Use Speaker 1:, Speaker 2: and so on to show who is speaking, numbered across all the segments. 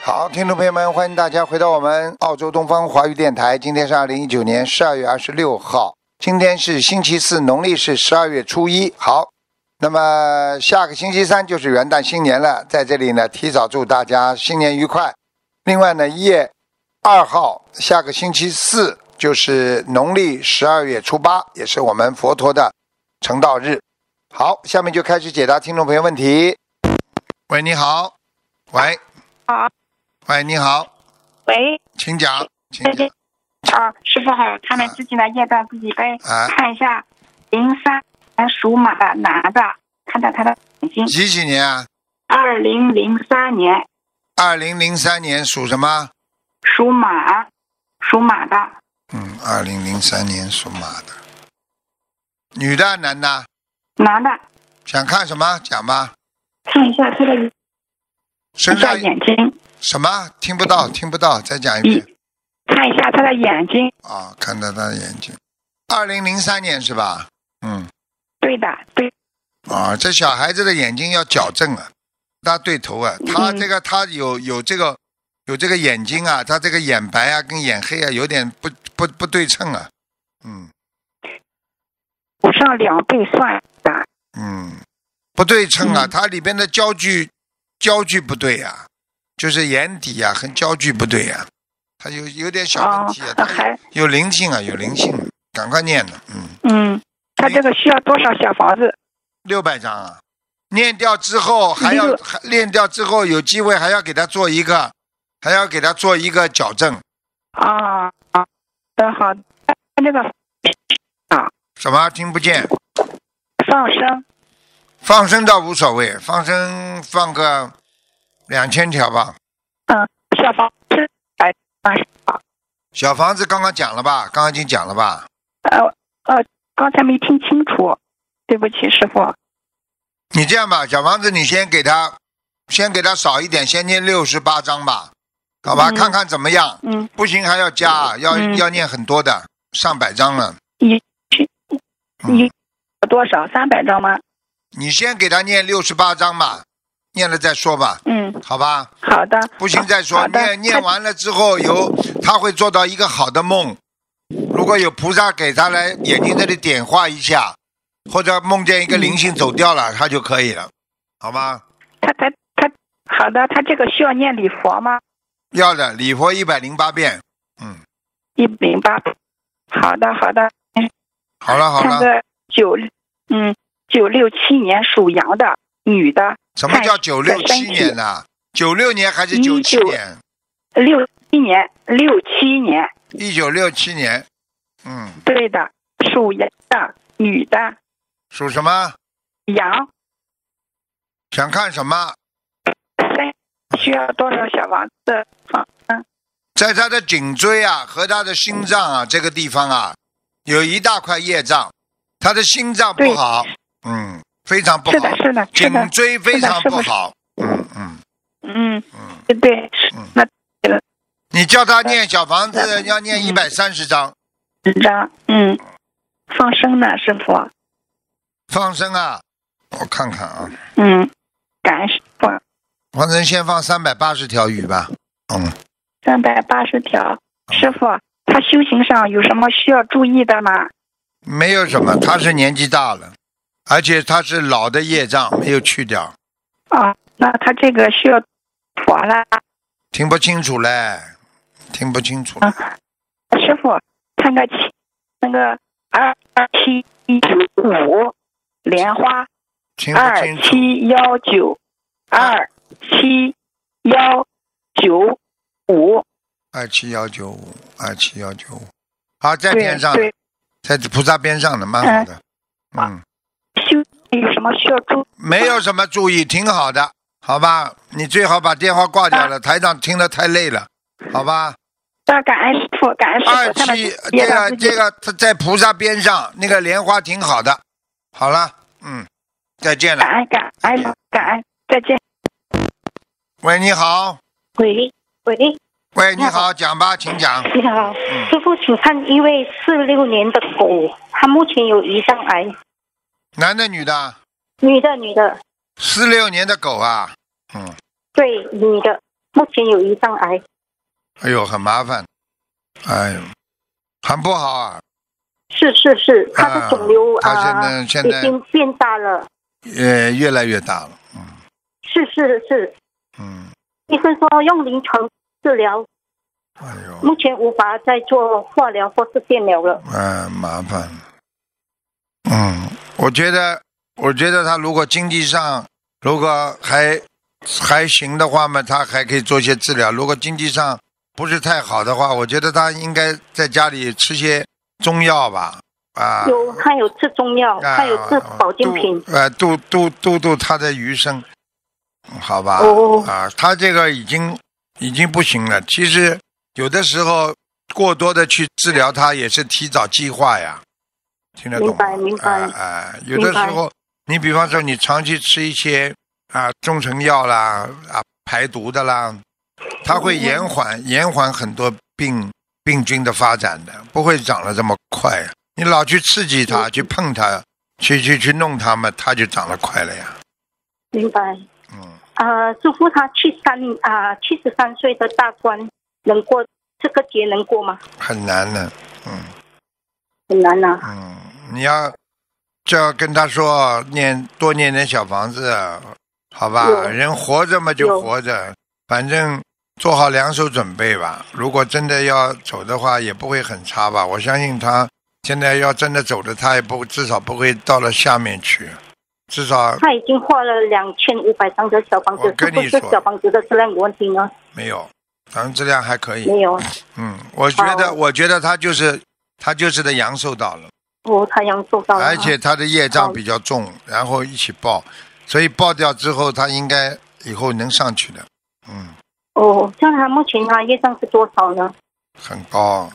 Speaker 1: 好，听众朋友们，欢迎大家回到我们澳洲东方华语电台。今天是2019年12月26号，今天是星期四，农历是12月初一。好，那么下个星期三就是元旦新年了，在这里呢，提早祝大家新年愉快。另外呢，1月2号，下个星期四就是农历12月初8，也是我们佛陀的成道日。好，下面就开始解答听众朋友问题。喂，你好。喂。
Speaker 2: 好。
Speaker 1: 喂，你好。
Speaker 2: 喂。
Speaker 1: 请讲。
Speaker 2: 师傅好，他们自己的业障自己背。看一下，03年属马的男的，看到他的眼睛。
Speaker 1: 几年啊
Speaker 2: ？2003年。
Speaker 1: 2003年属什么？
Speaker 2: 属马的。
Speaker 1: 2003年属马的。女的男的？
Speaker 2: 男的。
Speaker 1: 想看什么？讲吧。
Speaker 2: 看一下他的
Speaker 1: 身上
Speaker 2: 眼睛。
Speaker 1: 什么？听不到，再讲一遍。
Speaker 2: 看一下他的眼睛。
Speaker 1: 看到他的眼睛。2003年是吧？
Speaker 2: 对的，对。
Speaker 1: 这小孩子的眼睛要矫正啊，他对头啊，他有这个眼睛啊，他这个眼白啊跟眼黑啊有点不对称啊。
Speaker 2: 补上2倍算的。
Speaker 1: 不对称啊，它里边的焦距不对啊，就是眼底啊和焦距不对啊，它有点小问题啊，它有灵性啊，赶快念了。
Speaker 2: 他这个需要多少小房子
Speaker 1: ？600张啊，念掉之后练掉之后有机会还要给他做一个矫正。
Speaker 2: 好，那个
Speaker 1: 什么听不见？
Speaker 2: 放生
Speaker 1: 倒无所谓，放生放个2000条吧。小房子刚刚讲了吧？刚刚已经讲了吧？
Speaker 2: 刚才没听清楚，对不起师傅。
Speaker 1: 你这样吧，小房子你先给他少一点，先念68章吧，好吧？看看怎么样。不行还要加，要念很多的，上百章了。
Speaker 2: 你多少？300章吗？
Speaker 1: 你先给他念68章吧，念了再说吧。好吧。
Speaker 2: 好的。
Speaker 1: 不行再说。念完了之后他会做到一个好的梦。如果有菩萨给他来眼睛这里点化一下，或者梦见一个灵性走掉了，他就可以了，好吗？
Speaker 2: 他好的，他这个需要念礼佛吗？
Speaker 1: 要的，礼佛108遍。
Speaker 2: 108。好的。
Speaker 1: 好了。
Speaker 2: 看个967年属羊的女的。
Speaker 1: 什么叫967年呢？96年还是97年
Speaker 2: ？67年。
Speaker 1: 1967年。
Speaker 2: 对的，属羊的女的。
Speaker 1: 属什么？
Speaker 2: 羊。
Speaker 1: 想看什么？
Speaker 2: 需要多少小房子？
Speaker 1: 在他的颈椎啊和他的心脏啊这个地方啊，有一大块业障，他的心脏不好。非常不好。
Speaker 2: 是的。
Speaker 1: 颈椎非常不好。
Speaker 2: 对。那
Speaker 1: 你叫他念小房子要念130章。
Speaker 2: 放生呢，师傅？
Speaker 1: 放生啊，我看看啊。
Speaker 2: 感恩师傅。
Speaker 1: 放生先放380条鱼吧。
Speaker 2: 380条。师傅，他修行上有什么需要注意的吗？
Speaker 1: 没有什么，他是年纪大了，而且他是老的业障没有去掉。
Speaker 2: 那他这个需要佛了。
Speaker 1: 听不清楚嘞。
Speaker 2: 师傅，看个那个2715莲花。
Speaker 1: 听不清楚。27195。好，在边上，在菩萨边上的，蛮好的。
Speaker 2: 修有什么需要注意？
Speaker 1: 没有什么注意，挺好的，好吧？你最好把电话挂掉了，台长听得太累了，好吧？
Speaker 2: 感恩师傅。
Speaker 1: 这个在菩萨边上，那个莲花挺好的。好了，再见了。
Speaker 2: 感恩，再见。
Speaker 1: 喂，你好。喂，你好，讲吧，请讲。
Speaker 3: 你好，师傅，请看一位46年的狗，他目前有胰脏癌。
Speaker 1: 男的女的？
Speaker 3: 女的。
Speaker 1: 46年的狗啊。
Speaker 3: 对，女的， 目前有胰脏癌。
Speaker 1: 哎呦，很麻烦，哎呦，很不好啊。
Speaker 3: 是，他的肿瘤
Speaker 1: 他现在
Speaker 3: 已经变大了。
Speaker 1: 越来越大了。
Speaker 3: 是。医生说用临床治疗。
Speaker 1: 哎呦，
Speaker 3: 目前无法再做化疗或是电疗了。
Speaker 1: 麻烦。我觉得他如果经济上如果还行的话嘛，他还可以做些治疗。如果经济上不是太好的话，我觉得他应该在家里吃些中药吧。
Speaker 3: 他有吃中药，他有吃保健品。
Speaker 1: 度他的余生，好吧？他这个已经不行了。其实有的时候过多的去治疗他也是提早计划呀，听得懂吗？
Speaker 3: 明白。
Speaker 1: 有的时候你比方说你长期吃一些中成药啦排毒的啦，它会延缓很多病菌的发展的，不会长得这么快。你老去刺激它，去碰它，去弄它们，它就长得快了呀。
Speaker 3: 明白。师父，他73岁的大关能过这个节能过吗？很难
Speaker 1: 的。
Speaker 3: 很难啊。
Speaker 1: 你就要跟他说多念点小房子，好吧？人活着嘛就活着，反正做好两手准备吧。如果真的要走的话，也不会很差吧。我相信他现在要真的走的，他也至少不会到了下面去，至少
Speaker 3: 他已经画了2500张的小房子，是不是小房子的质量有问题呢？
Speaker 1: 没有，反正质量还可以。
Speaker 3: 没有。
Speaker 1: 我觉得他就是的阳寿到了。
Speaker 3: 他阳寿到了。
Speaker 1: 而且他的业障比较重，然后一起爆，所以爆掉之后，他应该以后能上去的。
Speaker 3: 像他目前他业障是多少呢？
Speaker 1: 很高。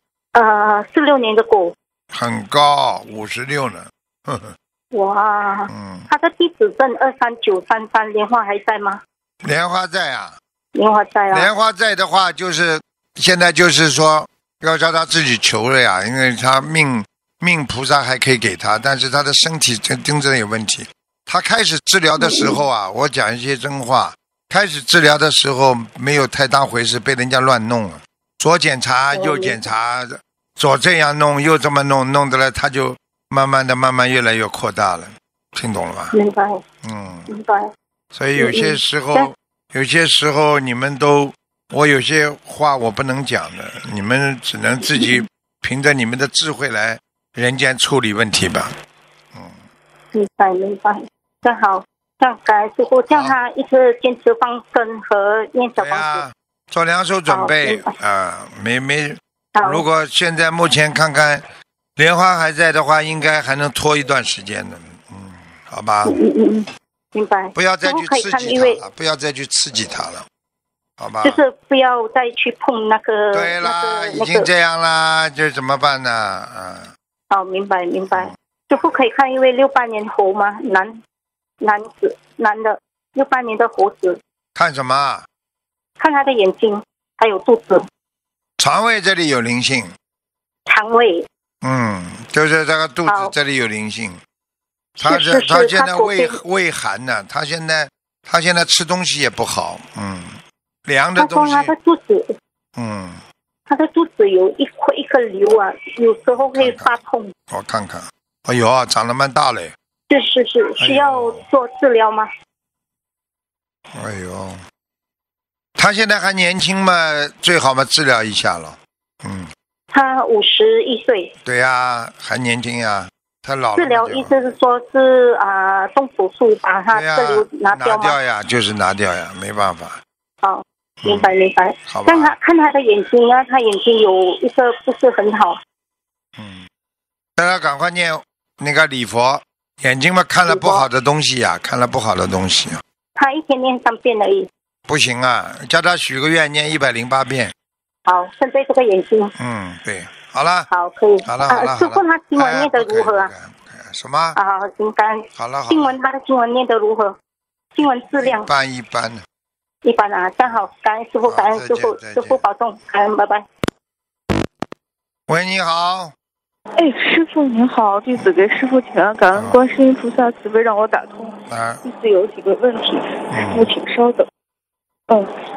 Speaker 3: 46年的狗。
Speaker 1: 很高，56呢。
Speaker 3: 哇。他的地址证23933，莲花还在吗？
Speaker 1: 莲花在啊。
Speaker 3: 莲花在啊。
Speaker 1: 莲花在的话，就是现在就是说要叫他自己求了呀，因为他命菩萨还可以给他，但是他的身体真正有问题。他开始治疗的时候我讲一些真话，开始治疗的时候没有太当回事，被人家乱弄了，左检查右检查，左这样弄右这么弄，弄得了他就慢慢越来越扩大了，听懂了吗？
Speaker 3: 明白。明白。
Speaker 1: 所以有些时候你们我有些话我不能讲的，你们只能自己凭着你们的智慧来人间处理问题吧。
Speaker 3: 明白。正好，感恩师父，叫他一直坚持放生和念小房子。
Speaker 1: 做两手准备没。如果现在目前看看莲花还在的话，应该还能拖一段时间的。好吧。
Speaker 3: 明白。
Speaker 1: 不要再去刺激他了，不要再去刺激他了，好吧？
Speaker 3: 就是不要再去碰那个。
Speaker 1: 对啦，已经这样啦，这怎么办呢？
Speaker 3: 明白。师父可以看一位68年猴吗？男的，68年的猴子。
Speaker 1: 看什么？
Speaker 3: 看他的眼睛，还有肚子。
Speaker 1: 肠胃这里有灵性。
Speaker 3: 肠胃。
Speaker 1: 就是这个肚子这里有灵性。他现在胃寒呢，他现在吃东西也不好，凉的东西。
Speaker 3: 他说他的肚子。他的肚子有一颗瘤有时候会发痛。
Speaker 1: 我看看，哎呦，长得蛮大嘞。
Speaker 3: 是，需要做治疗吗？
Speaker 1: 哎呦，他现在还年轻嘛，最好嘛治疗一下了。
Speaker 3: 他51岁。
Speaker 1: 对呀，还年轻呀，他老了。
Speaker 3: 治疗意思是说是动手术把他这瘤拿掉吗？
Speaker 1: 拿掉呀，就是拿掉呀，没办法。
Speaker 3: 好，明白。
Speaker 1: 好吧。
Speaker 3: 但看他的眼睛他眼睛有一个不是很好。
Speaker 1: 大家赶快念那个礼佛，眼睛嘛看了不好的东西呀，看了不好的东西。
Speaker 3: 他一天念3遍而已。
Speaker 1: 不行啊，叫他许个愿，念108遍。
Speaker 3: 好，针对这个眼睛。
Speaker 1: 对，好了。
Speaker 3: 好，可以。
Speaker 1: 好了。
Speaker 3: 师父他经文念得如何啊？
Speaker 1: 什么？
Speaker 3: 应该。
Speaker 1: 好了。
Speaker 3: 经文他的经文念得如何？经文质量。
Speaker 1: 一般。
Speaker 3: 一般这样好，感恩师父，感恩师父，师父保重，感恩，拜拜。
Speaker 1: 喂，你好。
Speaker 4: 师父您好，弟子给师父请安，感恩观世音菩萨慈悲让我打通。弟子有几个问题，师父请稍等。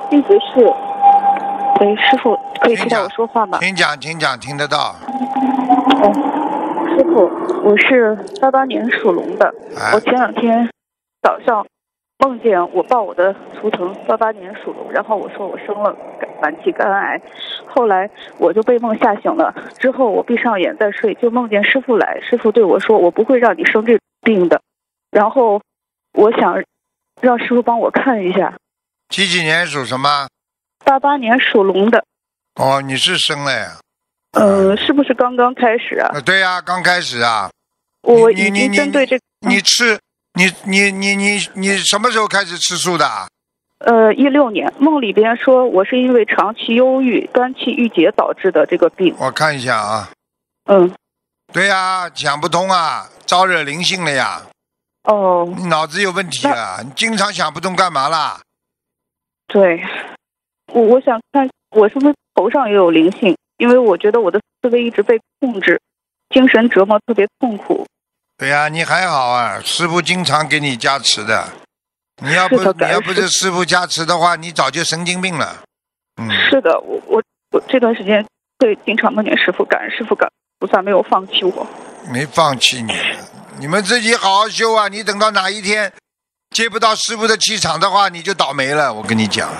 Speaker 4: 弟子是，师傅可以听到我说话吗？
Speaker 1: 请讲，听得到。
Speaker 4: 师傅，我是88年属龙的，我前2天早上梦见我报我的图腾88年属龙，然后我说我生了晚期肝癌，后来我就被梦吓醒了，之后我闭上眼再睡，就梦见师傅来，师傅对我说我不会让你生这种病的，然后我想让师傅帮我看一下。
Speaker 1: 几年属什么
Speaker 4: ？88年属龙的。
Speaker 1: 哦，你是生了呀？
Speaker 4: 是不是刚刚开始啊？
Speaker 1: 对呀，刚开始啊。
Speaker 4: 我已经针对这个。
Speaker 1: 你什么时候开始吃素的
Speaker 4: ？16年，梦里边说我是因为长期忧郁、肝气郁结导致的这个病。
Speaker 1: 我看一下啊。对呀，想不通啊，招惹灵性了呀。
Speaker 4: 哦。
Speaker 1: 你脑子有问题啊！你经常想不通干嘛啦？
Speaker 4: 对，我想看我是不是头上也有灵性，因为我觉得我的思维一直被控制，精神折磨特别痛苦。
Speaker 1: 对呀，你还好啊，师父经常给你加持的。你要不是师父加持的话，你早就神经病了。
Speaker 4: 是的，我这段时间会经常梦见师父，感恩师父，感恩菩萨没有放弃我。
Speaker 1: 没放弃你，你们自己好好修啊！你等到哪一天接不到师父的气场的话，你就倒霉了。我跟你讲。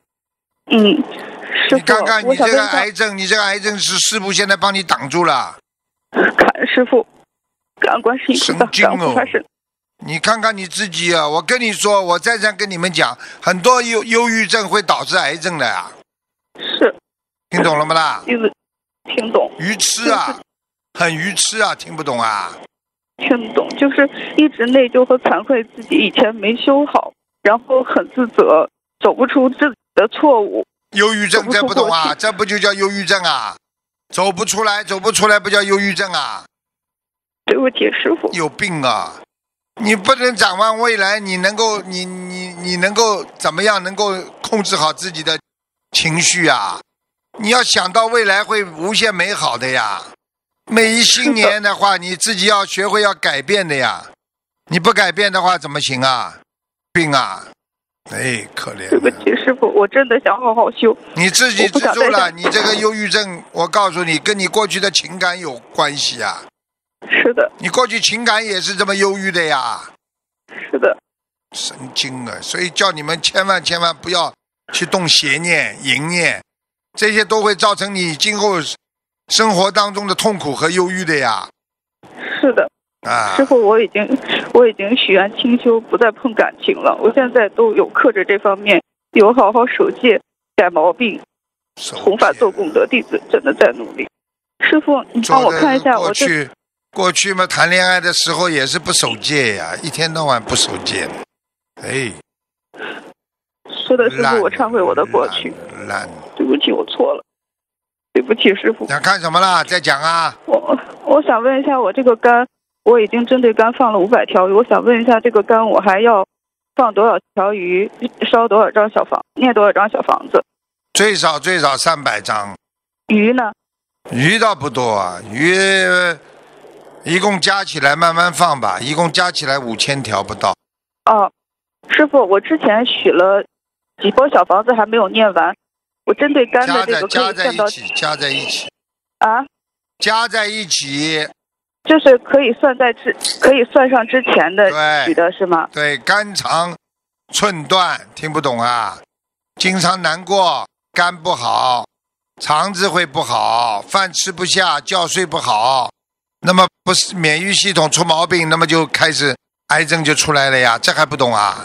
Speaker 4: 师父，
Speaker 1: 你看看你这个癌症，是师父现在帮你挡住了。
Speaker 4: 感恩师父。感恩观世音菩萨，
Speaker 1: 神经哦！你看看你自己啊！我跟你说，我再这样跟你们讲，很多忧郁症会导致癌症的呀。
Speaker 4: 是。
Speaker 1: 听懂了吗啦？
Speaker 4: 听懂。
Speaker 1: 愚痴啊，很愚痴啊，听不懂啊？
Speaker 4: 听懂，就是一直内疚和惭愧自己以前没修好，然后很自责，走不出自己的错误。
Speaker 1: 忧郁症这不懂啊？这不就叫忧郁症啊？走不出来不叫忧郁症啊？
Speaker 4: 对不起，师父。
Speaker 1: 有病啊！你不能展望未来，你能够怎么样能够控制好自己的情绪啊？你要想到未来会无限美好的呀！每一新年的话，你自己要学会要改变的呀！你不改变的话怎么行啊？病啊！哎，可怜。
Speaker 4: 对不起，师父，我真的想好好修。
Speaker 1: 你自己知足了，你这个忧郁症，我告诉你，跟你过去的情感有关系啊。
Speaker 4: 是的，
Speaker 1: 你过去情感也是这么忧郁的呀。
Speaker 4: 是的，
Speaker 1: 神经啊！所以叫你们千万不要去动邪念、淫念，这些都会造成你今后生活当中的痛苦和忧郁的呀。
Speaker 4: 是的，师父，我已经许愿清修，不再碰感情了。我现在都有克制这方面，有好好守戒、改毛病、弘法做功德，弟子真的在努力。师父，你帮我看一下我这。
Speaker 1: 过去嘛，谈恋爱的时候也是不守戒呀，一天到晚不守戒。哎，
Speaker 4: 是的，师父，我忏悔我的过去。对不起，我错了。对不起，师父。
Speaker 1: 想看什么啦？再讲啊。
Speaker 4: 我想问一下，我这个肝，我已经针对肝放了500条鱼，我想问一下，这个肝我还要放多少条鱼，烧多少张小房，念多少张小房子？
Speaker 1: 最少300张。
Speaker 4: 鱼呢？
Speaker 1: 鱼倒不多啊，鱼。一共加起来慢慢放吧，一共加起来5000条不到。
Speaker 4: 师父，我之前许了几波小房子还没有念完，我针对肝的这个
Speaker 1: 加在一起
Speaker 4: 啊？
Speaker 1: 加在一起，
Speaker 4: 就是可以算上之前的许的是吗？
Speaker 1: 对，肝肠寸断，听不懂啊？经常难过，肝不好，肠子会不好，饭吃不下，觉睡不好。那么不是免疫系统出毛病，那么就开始癌症就出来了呀，这还不懂啊？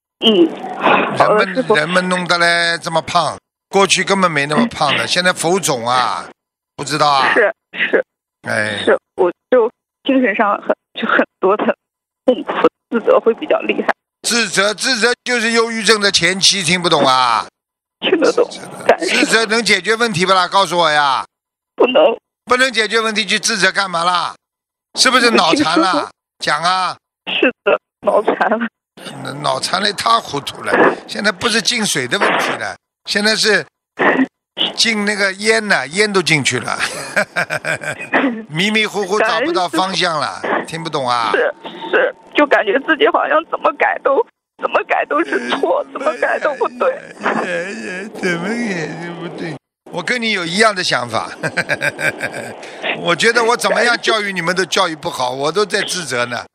Speaker 1: 人们弄得嘞这么胖，过去根本没那么胖的，现在浮肿啊，不知道啊？
Speaker 4: 是，
Speaker 1: 哎，
Speaker 4: 是，我就精神上很多的痛苦，自责会比较厉害。
Speaker 1: 自责就是忧郁症的前期，听不懂啊？
Speaker 4: 听得懂。
Speaker 1: 自责能解决问题不啦？告诉我呀。不能解决问题去自责干嘛啦？是不是脑残了？讲啊！
Speaker 4: 是的，脑残了。
Speaker 1: 脑残了一塌糊涂了。现在不是进水的问题了，现在是进那个烟了，烟都进去了，迷迷糊糊找不到方向了，听不懂啊？
Speaker 4: 是，就感觉自己好像怎么改都怎么改都是错，怎么改都不对。
Speaker 1: 怎么改都不对？我跟你有一样的想法。我觉得我怎么样教育你们都教育不好，我都在自责呢。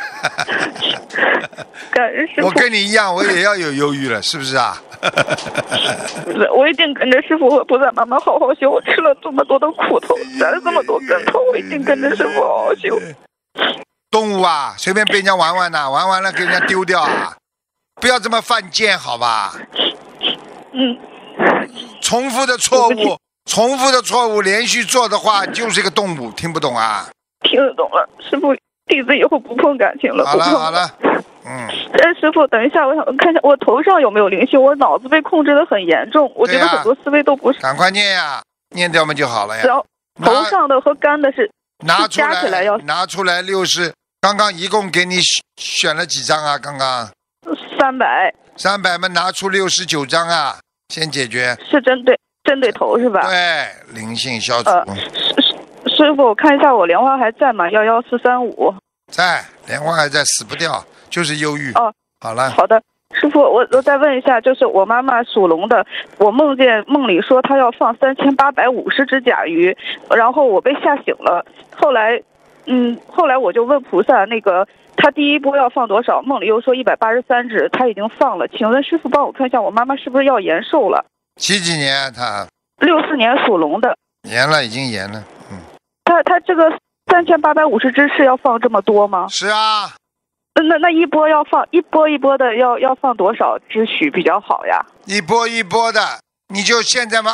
Speaker 1: 我跟你一样，我也要有忧郁了，是不是啊？
Speaker 4: 我一定跟着师父和菩萨妈妈好好修。我吃了这么多的苦头，栽了这么多跟头，我一定跟着师父好好修。
Speaker 1: 动物啊，随便被人家玩玩呐，玩完了给人家丢掉啊，不要这么犯贱，好吧？重复的错误连续做的话，就是一个动物，听不懂啊？
Speaker 4: 听得懂了，师父，弟子以后不碰感情了。
Speaker 1: 好了。
Speaker 4: 师父，等一下，我想看一下我头上有没有灵性，我脑子被控制得很严重，我觉得很多思维都不是。
Speaker 1: 赶快念呀，念掉嘛就好了呀。
Speaker 4: 然后头上的和肝的是
Speaker 1: 拿出来，
Speaker 4: 加起来要
Speaker 1: 拿出来60。刚刚一共给你选了几张啊？刚刚300嘛，拿出69张啊，先解决。
Speaker 4: 是针对头是吧？
Speaker 1: 对，灵性消除。
Speaker 4: 师傅，我看一下我莲花还在吗？11435。
Speaker 1: 在，莲花还在，死不掉，就是忧郁。好了。
Speaker 4: 好的，师傅，我再问一下，就是我妈妈属龙的，我梦里说她要放3850只甲鱼，然后我被吓醒了。后来我就问菩萨，那个她第一波要放多少？梦里又说183只，她已经放了。请问师傅帮我看一下，我妈妈是不是要延寿了？
Speaker 1: 几年她
Speaker 4: ？64年属龙的。
Speaker 1: 延了，已经延了。
Speaker 4: 她这个3850只是要放这么多吗？
Speaker 1: 是啊。
Speaker 4: 那一波要放一波的要放多少只许比较好呀？
Speaker 1: 一波的，你就现在嘛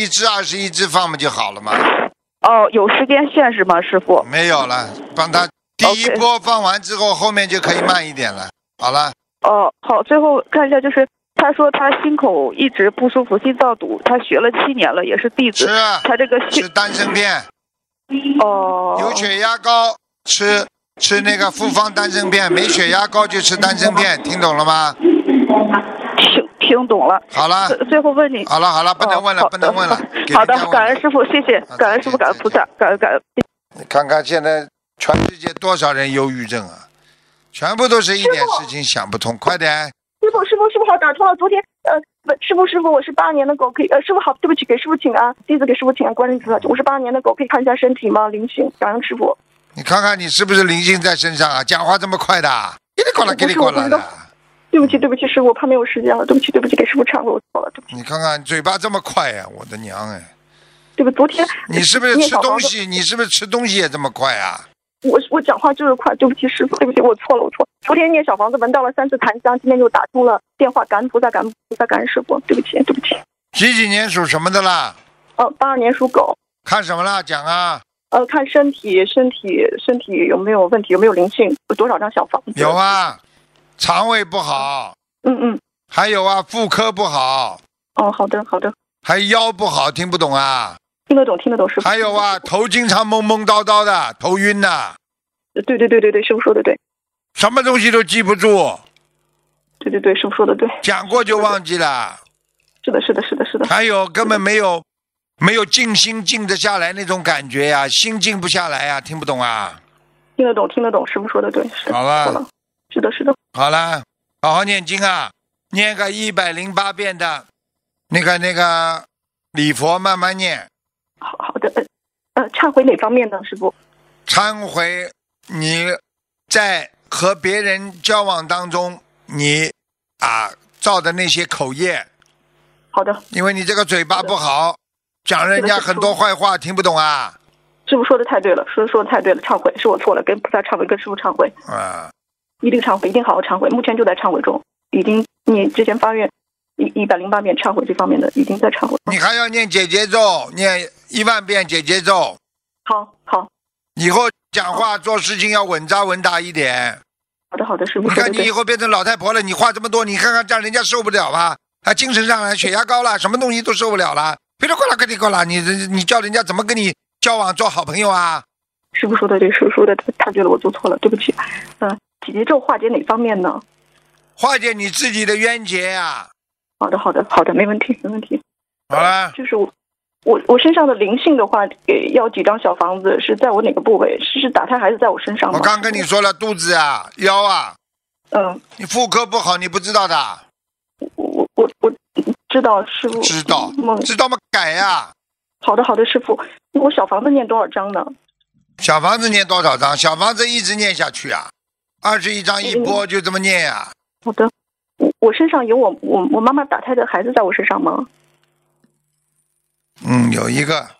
Speaker 1: 21只放嘛就好了嘛。
Speaker 4: 有时间限制吗，师傅？
Speaker 1: 没有了，帮他第一波放完之后，后面就可以慢一点了。好了。
Speaker 4: 好，最后看一下，就是他说他心口一直不舒服，心脏堵，他学了7年了，也是弟子。
Speaker 1: 是啊。
Speaker 4: 他这个
Speaker 1: 吃丹参片。有血压高吃那个复方丹参片，没血压高就吃丹参片，听懂了吗？
Speaker 4: 听懂了。
Speaker 1: 好了。
Speaker 4: 最后问你。
Speaker 1: 好了，不能问了。
Speaker 4: 好的，感恩师傅，谢谢，感恩师傅，感恩菩萨，感恩。
Speaker 1: 你看看现在全世界多少人忧郁症啊，全部都是一点事情想不通。快点。
Speaker 5: 师傅好，打通了。昨天师傅，我是8年的狗，可以师傅好，对不起，给师傅请安，弟子给师傅请安，观世菩萨，我是8年的狗，可以看一下身体吗？灵性，感恩师傅。
Speaker 1: 你看看你是不是灵性在身上啊？讲话这么快的，给你过来的。
Speaker 5: 对不起，师傅，我怕没有时间了，对不起，给师傅忏悔，我错了，对不起。
Speaker 1: 你看看嘴巴这么快呀，我的娘哎！
Speaker 5: 对不起，昨天
Speaker 1: 你是不是吃东西？你是不是吃东西也这么快啊？
Speaker 5: 我讲话就是快，对不起师傅，对不起，我错了。昨天念小房子闻到了3次檀香，今天就打通了电话，感恩菩萨，感恩师傅，对不起。
Speaker 1: 几年属什么的啦
Speaker 5: ？82年属狗。
Speaker 1: 看什么啦？讲啊。
Speaker 5: 看身体有没有问题，有没有灵性，有多少张小房子？
Speaker 1: 有啊，肠胃不好。还有啊，妇科不好。
Speaker 5: 好的。
Speaker 1: 还腰不好，听不懂啊？
Speaker 5: 听得懂，师傅。
Speaker 1: 还有啊，头经常懵叨叨的，头晕的。
Speaker 5: 对，师傅说的对。
Speaker 1: 什么东西都记不住。
Speaker 5: 对，师傅说的对。
Speaker 1: 讲过就忘记了。
Speaker 5: 是的。
Speaker 1: 还有根本没有静心静得下来那种感觉呀，心静不下来呀，听不懂啊？
Speaker 5: 听得懂，师傅说的对。
Speaker 1: 好了。
Speaker 5: 是的。
Speaker 1: 好了，好好念经啊，念个108遍的那个礼佛，慢慢念。
Speaker 5: 好的。忏悔哪方面呢，师傅？
Speaker 1: 忏悔你在和别人交往当中你造的那些口业。
Speaker 5: 好的。
Speaker 1: 因为你这个嘴巴不好，讲人家很多坏话，听不懂啊？
Speaker 5: 师傅说的太对了，说的太对了，忏悔，是我错了，跟菩萨忏悔，跟师傅忏悔。一定忏悔，一定好好忏悔，目前就在忏悔中，已经你之前发愿108遍忏悔这方面的，已经在忏悔。
Speaker 1: 你还要念解结咒，念10000遍解结咒。
Speaker 5: 好。
Speaker 1: 以后讲话做事情要稳扎稳打一点。
Speaker 5: 好的，师傅。
Speaker 1: 你看你以后变成老太婆了，你话这么多，你看看这样人家受不了吧？精神上来，血压高了，什么东西都受不了了。别过来，你叫人家怎么跟你交往做好朋友啊？
Speaker 5: 师傅说的对，师傅说的他觉得我做错了，对不起。解结咒化解哪方面呢？
Speaker 1: 化解你自己的冤结啊。
Speaker 5: 好的，没问题。
Speaker 1: 好了。
Speaker 5: 就是我身上的灵性的话，要几张小房子？是在我哪个部位？是打胎还是在我身上吗？
Speaker 1: 我刚跟你说了，肚子啊，腰啊， 你妇科不好，你不知道的？
Speaker 5: 我知道，师傅。
Speaker 1: 知道吗？改呀。
Speaker 5: 好的，师傅。我小房子念多少章呢？
Speaker 1: 小房子念多少章？小房子一直念下去啊，21章一波，就这么念呀。
Speaker 5: 好的。我身上有我妈妈打胎的孩子在我身上吗？
Speaker 1: 有一个。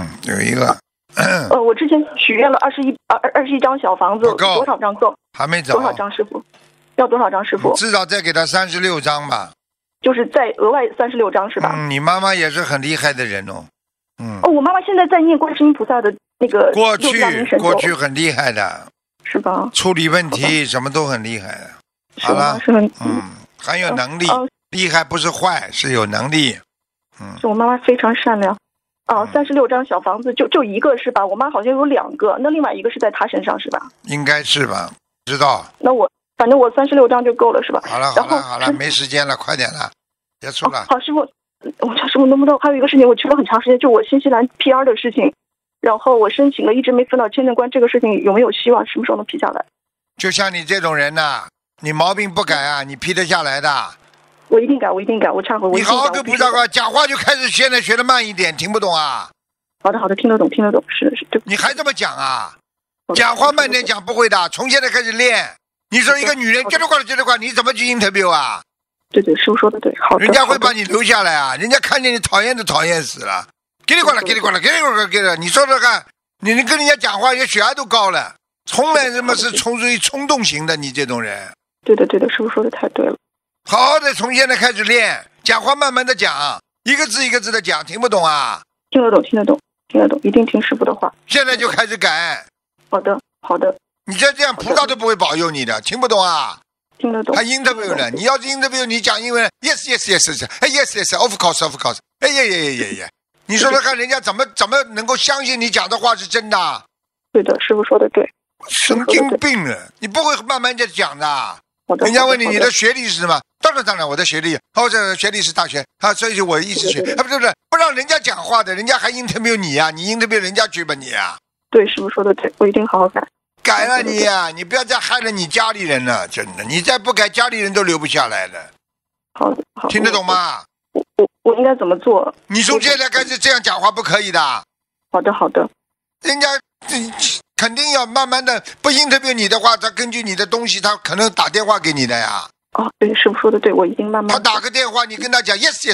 Speaker 5: 我之前许愿了21张小房子，多少张够？
Speaker 1: 还没走。
Speaker 5: 多少张师傅？要多少张师傅？
Speaker 1: 至少再给他36张吧。
Speaker 5: 就是再额外36张是吧？
Speaker 1: 你妈妈也是很厉害的人哦。
Speaker 5: 我妈妈现在在念观世音菩萨的那个
Speaker 1: 过去很厉害的，
Speaker 5: 是吧？
Speaker 1: 处理问题什么都很厉害的。好了，很有能力，厉害不是坏，是有能力。
Speaker 5: 我妈妈非常善良。36张小房子就一个是吧？我妈好像有2个，那另外一个是在她身上是吧？
Speaker 1: 应该是吧？知道。
Speaker 5: 那反正我36张就够了是吧？
Speaker 1: 好了，没时间了，快点了，结束了。
Speaker 5: 好，师傅，我师傅能不能还有一个事情，我求了很长时间，就我新西兰 PR 的事情，然后我申请了，一直没分到签证官，这个事情有没有希望，什么时候能批下来？
Speaker 1: 就像你这种人呐，你毛病不改啊，你批得下来的。
Speaker 5: 我一定改，我忏悔。
Speaker 1: 你好好跟菩萨说，讲话就开始现在学得慢一点，听不懂啊？
Speaker 5: 好的，听得懂，是对。
Speaker 1: 你还这么讲啊？讲话慢点讲不会的，从现在开始练。你说一个女人接着挂，你怎么去 interview 啊？
Speaker 5: 对，师傅说的对，好的。
Speaker 1: 人家会把你留下来啊，人家看见你讨厌死了，给你挂了，你说说看，你跟人家讲话，人家血压都高了，从来什么是属于冲动型的，你这种人。
Speaker 5: 对的，师傅说的太对了。
Speaker 1: 好好的从现在开始练，讲话慢慢的讲，一个字一个字的讲，听不懂啊？听得懂，
Speaker 5: 一定听师傅的话。
Speaker 1: 现在就开始改。
Speaker 5: 好的。
Speaker 1: 你这样菩萨都不会保佑你的，听不懂啊？
Speaker 5: 听得懂。
Speaker 1: 还 interview 了，你要是 interview 你讲英文 yes，of course，哎呀，你说说看，人家怎么能够相信你讲的话是真的？
Speaker 5: 对的，师傅说的对。
Speaker 1: 神经病了，你不会慢慢的讲的。人家问你的学历是什么？当然，我的学历，这学历是大学所以我一直学。不让人家讲话的，人家还 interview 你啊？你 interview 人家去吧你啊？
Speaker 5: 对，师傅说的对，我一定好好改。
Speaker 1: 改了你啊！你不要再害了你家里人了，真的，你再不改，家里人都留不下来了。
Speaker 5: 好，
Speaker 1: 听得懂吗？
Speaker 5: 我应该怎么做？
Speaker 1: 你从现在开始这样讲话不可以的。
Speaker 5: 好的。
Speaker 1: 人家肯定要慢慢的，不 interview 你的话，他根据你的东西，他可能打电话给你的呀。
Speaker 5: 对，师傅说的对，我一定慢慢。
Speaker 1: 他打个电话，你跟他讲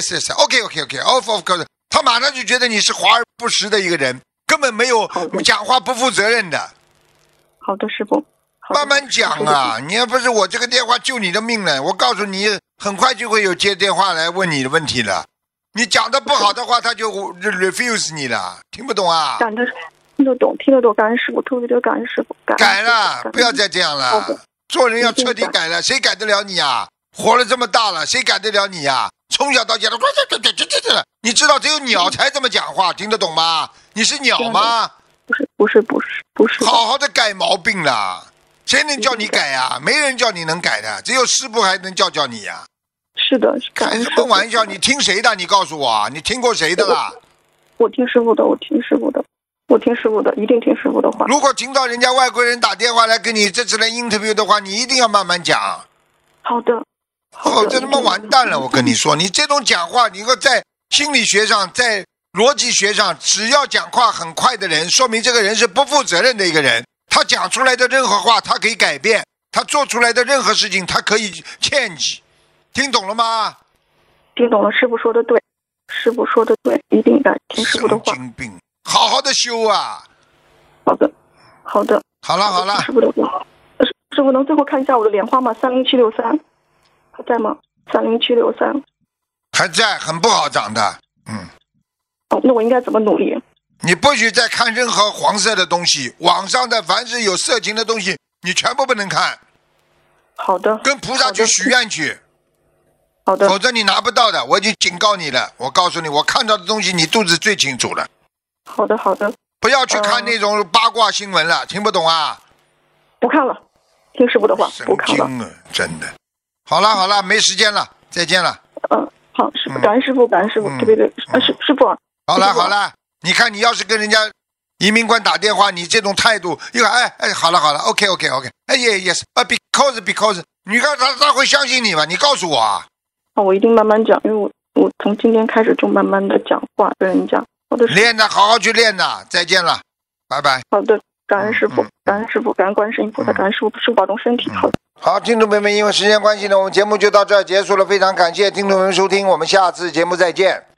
Speaker 1: yes，OK，of course，他马上就觉得你是华而不实的一个人，根本没有讲话不负责任的。
Speaker 5: 好的，师傅。
Speaker 1: 慢慢讲啊！你要不是我这个电话救你的命了，我告诉你，很快就会有接电话来问你的问题了。你讲的不好的话，他就 refuse 你了，听不懂啊？
Speaker 5: 听得懂，感恩师傅，特别的感恩师傅。
Speaker 1: 改了，不要再这样了。做人要彻底改了，谁改得了你啊？活了这么大了，谁改得了你啊？从小到大的，你知道只有鸟才这么讲话，听得懂吗？你是鸟吗？
Speaker 5: 不是。
Speaker 1: 好好的改毛病了，谁能叫你改呀？没人叫你能改的，只有师父还能叫你呀。
Speaker 5: 是的，
Speaker 1: 开什么玩笑？你听谁的？你告诉我，你听过谁的啦？
Speaker 5: 我听师傅的，一定听师傅的话。
Speaker 1: 如果听到人家外国人打电话来跟你这次来 interview 的话，你一定要慢慢讲。
Speaker 5: 好的。
Speaker 1: 这他妈完蛋了！我跟你说，你这种讲话，你在心理学上，在逻辑学上，只要讲话很快的人，说明这个人是不负责任的一个人。他讲出来的任何话，他可以改变；他做出来的任何事情，他可以change。听懂了吗？
Speaker 5: 听懂了，师傅说的对，一定改，听师傅的话。
Speaker 1: 神经病，好好的修啊！
Speaker 5: 好的。
Speaker 1: 好了。
Speaker 5: 师傅的话，师傅能最后看一下我的莲花吗？30763还在吗？30763
Speaker 1: 还在，很不好长的。
Speaker 5: 那我应该怎么努力？
Speaker 1: 你不许再看任何黄色的东西，网上的凡是有色情的东西，你全部不能看。
Speaker 5: 好的。
Speaker 1: 跟菩萨去许愿去。
Speaker 5: 好的。
Speaker 1: 否则你拿不到的，我已经警告你了。我告诉你，我看到的东西你肚子最清楚了。
Speaker 5: 好的。
Speaker 1: 不要去看那种八卦新闻了，听不懂啊？
Speaker 5: 不看了，听师傅的话，不看了。
Speaker 1: 神经啊，真的。好了，没时间了，再见了。
Speaker 5: 好，感恩师傅，特别的，师傅。
Speaker 1: 好了，你看你要是跟人家移民官打电话，你这种态度，一个好了 ，OK， yes，because， 你看他会相信你吗？你告诉我啊。
Speaker 5: 我一定慢慢讲，因为我从今天开始就慢慢的讲话跟人讲。
Speaker 1: 练的，好好去练的，再见了，拜拜。
Speaker 5: 好的，感恩师父，感恩师父，感恩观世音菩萨，感恩师父，师父保重身体。好的。
Speaker 1: 好，听众朋友们，因为时间关系呢，我们节目就到这儿结束了，非常感谢听众朋友们收听，我们下次节目再见。